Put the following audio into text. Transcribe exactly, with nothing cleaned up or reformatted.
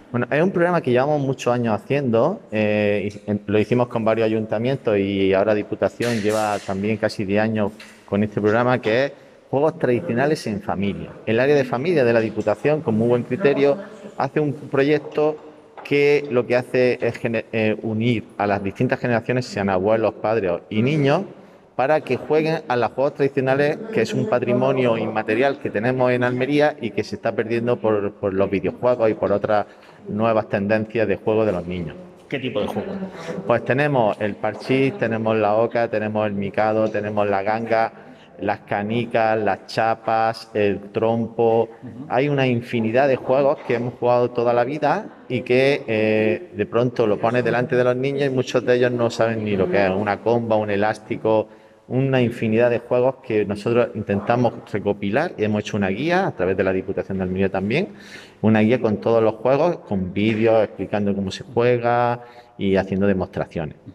Bueno, es un programa que llevamos muchos años haciendo. Eh, y- en- lo hicimos con varios ayuntamientos y ahora Diputación lleva también casi diez años con este programa que es Juegos Tradicionales en Familia. El área de familia de la Diputación, con muy buen criterio, hace un proyecto que lo que hace es gene- eh, unir a las distintas generaciones, sean abuelos, padres y niños, para que jueguen a los juegos tradicionales, que es un patrimonio inmaterial que tenemos en Almería y que se está perdiendo por, por los videojuegos y por otras nuevas tendencias de juego de los niños. ¿Qué tipo de juego? Pues tenemos el parchís, tenemos la oca, tenemos el micado, tenemos la ganga, las canicas, las chapas, el trompo. Ujú. Hay una infinidad de juegos que hemos jugado toda la vida y que eh, de pronto lo pones delante de los niños y muchos de ellos no saben ni lo que es una comba, un elástico, una infinidad de juegos que nosotros intentamos recopilar y hemos hecho una guía a través de la Diputación de Almería también, una guía con todos los juegos, con vídeos explicando cómo se juega y haciendo demostraciones.